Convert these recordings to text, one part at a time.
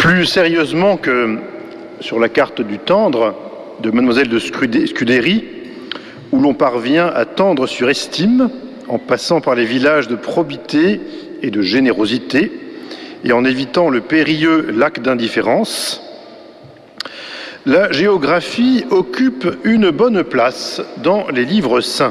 Plus sérieusement que sur la carte du tendre de Mademoiselle de Scudéry, où l'on parvient à tendre sur Estime, en passant par les villages de probité et de générosité, et en évitant le périlleux lac d'indifférence, la géographie occupe une bonne place dans les livres saints.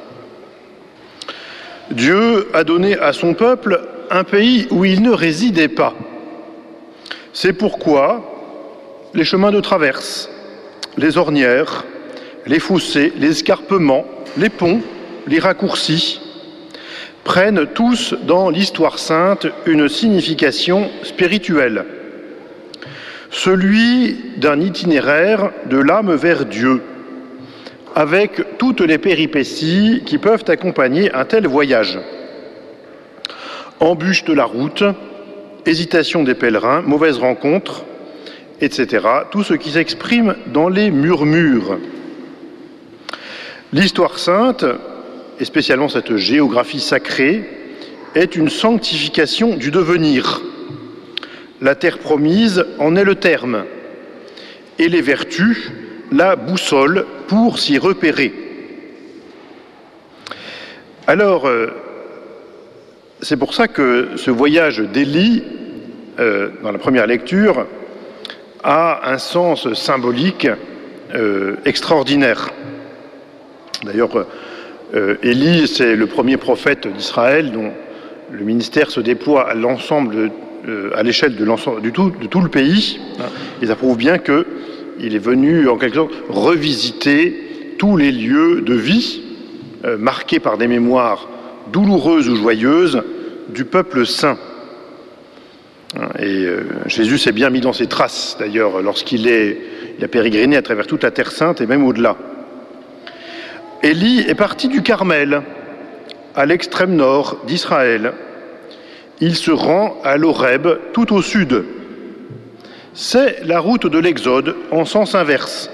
Dieu a donné à son peuple un pays où il ne résidait pas. C'est pourquoi les chemins de traverse, les ornières, les fossés, les escarpements, les ponts, les raccourcis prennent tous dans l'histoire sainte une signification spirituelle. Celui d'un itinéraire de l'âme vers Dieu, avec toutes les péripéties qui peuvent accompagner un tel voyage. Embûches de la route, hésitation des pèlerins, mauvaises rencontres, etc. Tout ce qui s'exprime dans les murmures. L'histoire sainte, et spécialement cette géographie sacrée, est une sanctification du devenir. La terre promise en est le terme, et les vertus, la boussole pour s'y repérer. Alors, c'est pour ça que ce voyage d'Élie, dans la première lecture, a un sens symbolique extraordinaire. D'ailleurs, Élie, c'est le premier prophète d'Israël dont le ministère se déploie à l'ensemble, à l'échelle de tout le pays. Et ça prouve bien qu'il est venu, en quelque sorte, revisiter tous les lieux de vie marqués par des mémoires douloureuses ou joyeuses du peuple saint. Et Jésus s'est bien mis dans ses traces, d'ailleurs, lorsqu'il a pérégriné à travers toute la Terre sainte et même au-delà. Élie est parti du Carmel, à l'extrême nord d'Israël. Il se rend à l'Horeb, tout au sud. C'est la route de l'Exode en sens inverse.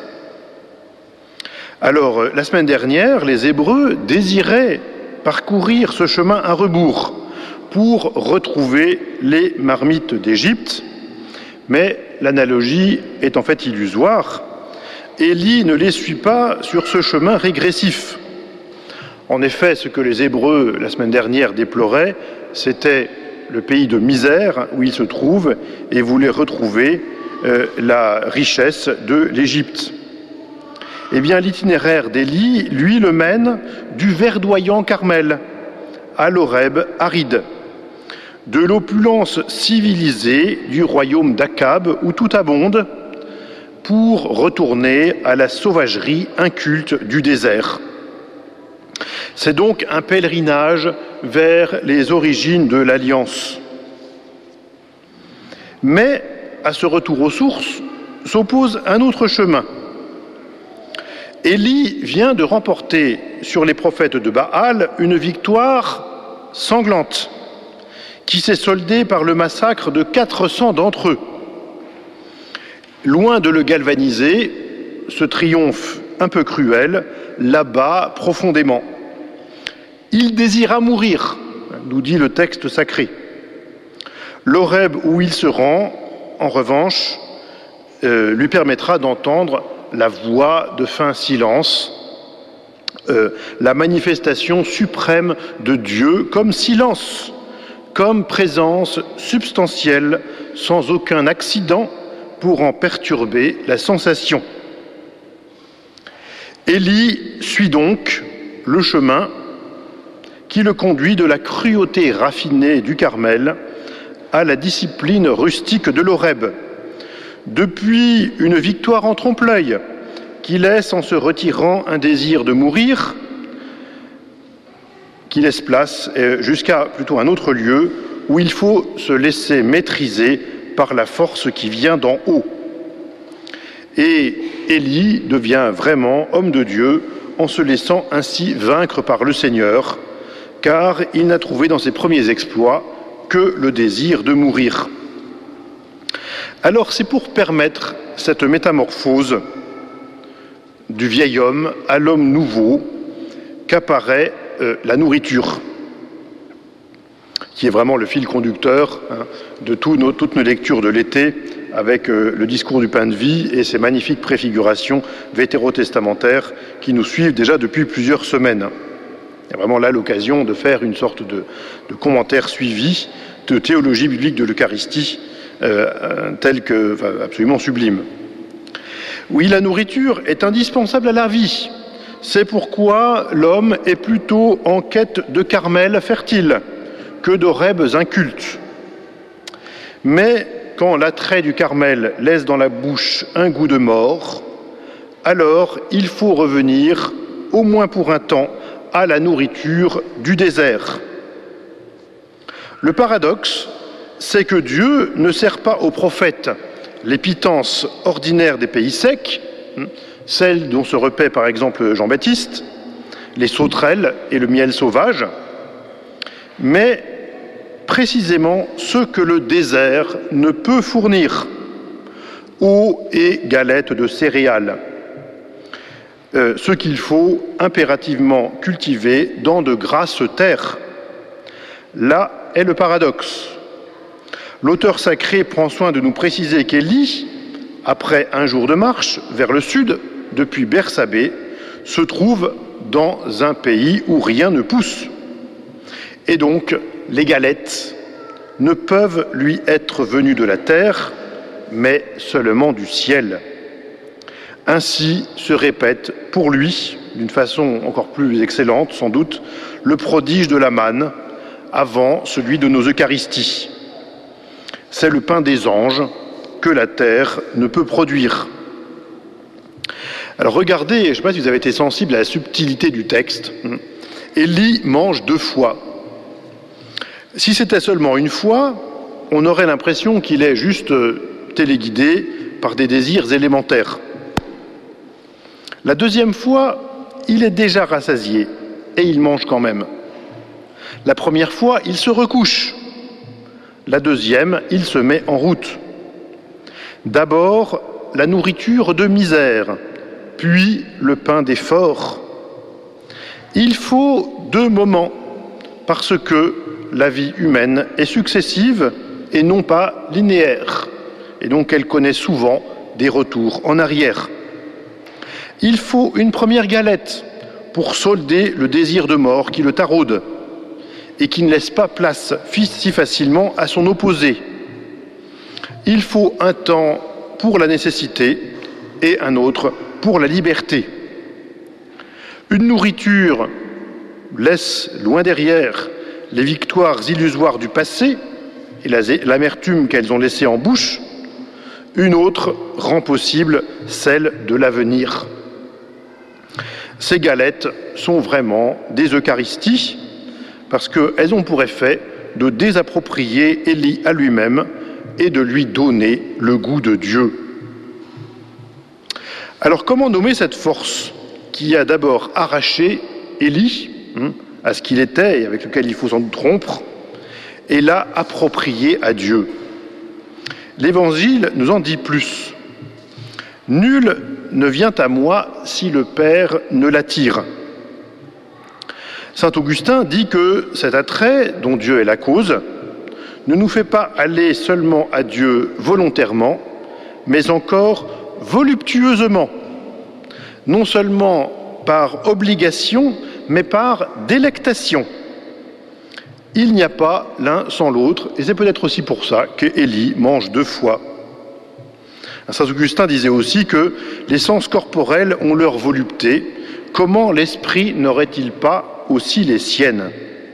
Alors, la semaine dernière, les Hébreux désiraient parcourir ce chemin à rebours pour retrouver les marmites d'Égypte, mais l'analogie est en fait illusoire. Élie ne les suit pas sur ce chemin régressif. En effet, ce que les Hébreux, la semaine dernière, déploraient, c'était le pays de misère où ils se trouvent et voulaient retrouver la richesse de l'Égypte. Eh bien, l'itinéraire d'Élie, lui, le mène du verdoyant Carmel à l'Horeb aride, de l'opulence civilisée du royaume d'Akab où tout abonde, pour retourner à la sauvagerie inculte du désert. C'est donc un pèlerinage vers les origines de l'Alliance. Mais à ce retour aux sources s'oppose un autre chemin. Élie vient de remporter sur les prophètes de Baal une victoire sanglante qui s'est soldée par le massacre de 400 d'entre eux. Loin de le galvaniser, ce triomphe un peu cruel l'abat profondément. Il désira mourir, nous dit le texte sacré. L'Horeb où il se rend, en revanche, lui permettra d'entendre la voix de fin silence, la manifestation suprême de Dieu comme silence, comme présence substantielle, sans aucun accident pour en perturber la sensation. Élie suit donc le chemin qui le conduit de la cruauté raffinée du Carmel à la discipline rustique de l'Horeb, depuis une victoire en trompe-l'œil qui laisse en se retirant un désir de mourir, qui laisse place jusqu'à plutôt un autre lieu où il faut se laisser maîtriser par la force qui vient d'en haut. Et Élie devient vraiment homme de Dieu en se laissant ainsi vaincre par le Seigneur, car il n'a trouvé dans ses premiers exploits que le désir de mourir. Alors c'est pour permettre cette métamorphose du vieil homme à l'homme nouveau qu'apparaît la nourriture, qui est vraiment le fil conducteur de toutes nos lectures de l'été avec le discours du pain de vie et ces magnifiques préfigurations vétérotestamentaires qui nous suivent déjà depuis plusieurs semaines. Il y a vraiment là l'occasion de faire une sorte de commentaire suivi de théologie biblique de l'Eucharistie, absolument sublime. Oui, la nourriture est indispensable à la vie. C'est pourquoi l'homme est plutôt en quête de carmels fertiles que d'Horeb incultes. Mais quand l'attrait du Carmel laisse dans la bouche un goût de mort, alors il faut revenir, au moins pour un temps, à la nourriture du désert. Le paradoxe, c'est que Dieu ne sert pas aux prophètes les pitances ordinaires des pays secs, celles dont se repaît par exemple Jean-Baptiste, les sauterelles et le miel sauvage, mais précisément ce que le désert ne peut fournir, eau et galettes de céréales, ce qu'il faut impérativement cultiver dans de grasses terres. Là est le paradoxe. L'auteur sacré prend soin de nous préciser qu'Élie, après un jour de marche vers le sud, depuis Bersabée, se trouve dans un pays où rien ne pousse. Et donc, les galettes ne peuvent lui être venues de la terre, mais seulement du ciel. Ainsi se répète pour lui, d'une façon encore plus excellente sans doute, le prodige de la manne avant celui de nos Eucharisties. C'est le pain des anges que la terre ne peut produire. Alors regardez, je ne sais pas si vous avez été sensible à la subtilité du texte. Élie mange 2 fois. Si c'était seulement une fois, on aurait l'impression qu'il est juste téléguidé par des désirs élémentaires. La 2e fois, il est déjà rassasié et il mange quand même. La 1re fois, il se recouche. La 2e, il se met en route. D'abord, la nourriture de misère, puis le pain d'effort. Il faut 2 moments, parce que la vie humaine est successive et non pas linéaire, et donc elle connaît souvent des retours en arrière. Il faut une première galette pour solder le désir de mort qui le taraude et qui ne laisse pas place si facilement à son opposé. Il faut un temps pour la nécessité et un autre pour la liberté. Une nourriture laisse loin derrière les victoires illusoires du passé et l'amertume qu'elles ont laissée en bouche. Une autre rend possible celle de l'avenir. Ces galettes sont vraiment des Eucharisties parce qu'elles ont pour effet de désapproprier Élie à lui-même et de lui donner le goût de Dieu. Alors comment nommer cette force qui a d'abord arraché Élie à ce qu'il était et avec lequel il faut sans doute rompre et l'a approprié à Dieu? L'Évangile nous en dit plus. Nul ne vient à moi si le Père ne l'attire. Saint Augustin dit que cet attrait, dont Dieu est la cause, ne nous fait pas aller seulement à Dieu volontairement, mais encore voluptueusement, non seulement par obligation, mais par délectation. Il n'y a pas l'un sans l'autre, et c'est peut-être aussi pour ça qu'Élie mange 2 fois. Saint Augustin disait aussi que les sens corporels ont leur volupté, comment l'esprit n'aurait-il pas aussi les siennes?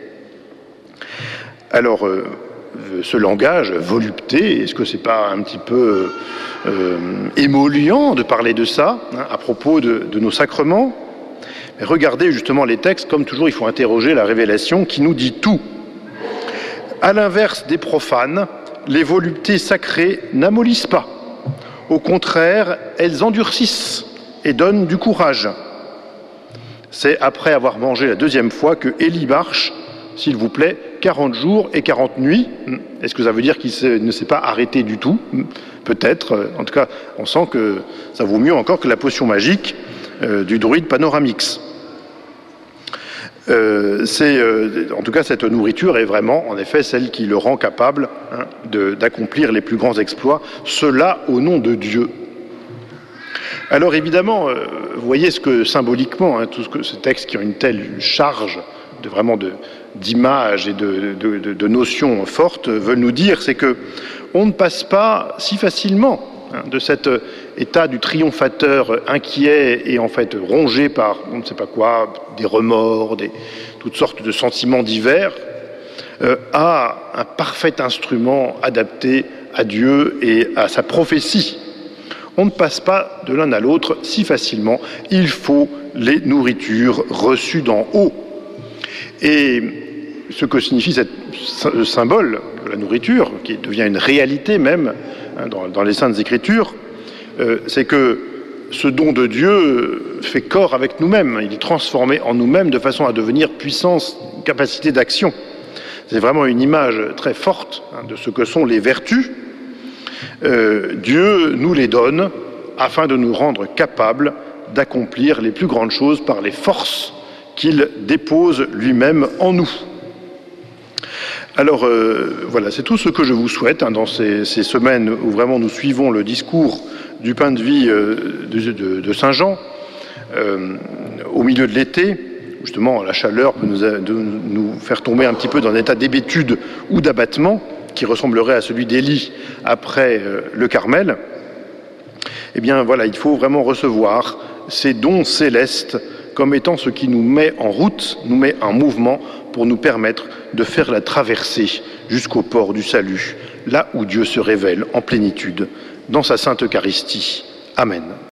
Alors, ce langage, volupté, est-ce que c'est pas un petit peu émollient de parler de ça, à propos de nos sacrements? Mais regardez justement les textes, comme toujours, il faut interroger la révélation qui nous dit tout. À l'inverse des profanes, les voluptés sacrées n'amollissent pas. Au contraire, elles endurcissent et donnent du courage. C'est après avoir mangé la 2e fois que Élie marche, s'il vous plaît, 40 jours et 40 nuits. Est-ce que ça veut dire qu'il ne s'est pas arrêté du tout? Peut-être. En tout cas, on sent que ça vaut mieux encore que la potion magique du druide Panoramix. En tout cas, cette nourriture est vraiment, en effet, celle qui le rend capable d'accomplir les plus grands exploits, cela au nom de Dieu. Alors évidemment, vous voyez ce que symboliquement, tout ce texte qui a une telle charge d'images et de notions fortes veulent nous dire, c'est que on ne passe pas si facilement de cet état du triomphateur inquiet et en fait rongé par on ne sait pas quoi, des remords, toutes sortes de sentiments divers, à un parfait instrument adapté à Dieu et à sa prophétie. On ne passe pas de l'un à l'autre si facilement. Il faut les nourritures reçues d'en haut. Et ce que signifie ce symbole de la nourriture, qui devient une réalité même dans les Saintes Écritures, c'est que ce don de Dieu fait corps avec nous-mêmes. Il est transformé en nous-mêmes de façon à devenir puissance, capacité d'action. C'est vraiment une image très forte de ce que sont les vertus. Dieu nous les donne afin de nous rendre capables d'accomplir les plus grandes choses par les forces qu'il dépose lui-même en nous. Alors voilà, c'est tout ce que je vous souhaite dans ces semaines où vraiment nous suivons le discours du pain de vie de Saint Jean au milieu de l'été. Justement, la chaleur peut nous faire tomber un petit peu dans un état d'hébétude ou d'abattement qui ressemblerait à celui d'Élie après le Carmel. Eh bien voilà, il faut vraiment recevoir ces dons célestes comme étant ce qui nous met en route, nous met en mouvement pour nous permettre de faire la traversée jusqu'au port du salut, là où Dieu se révèle en plénitude dans sa Sainte Eucharistie. Amen.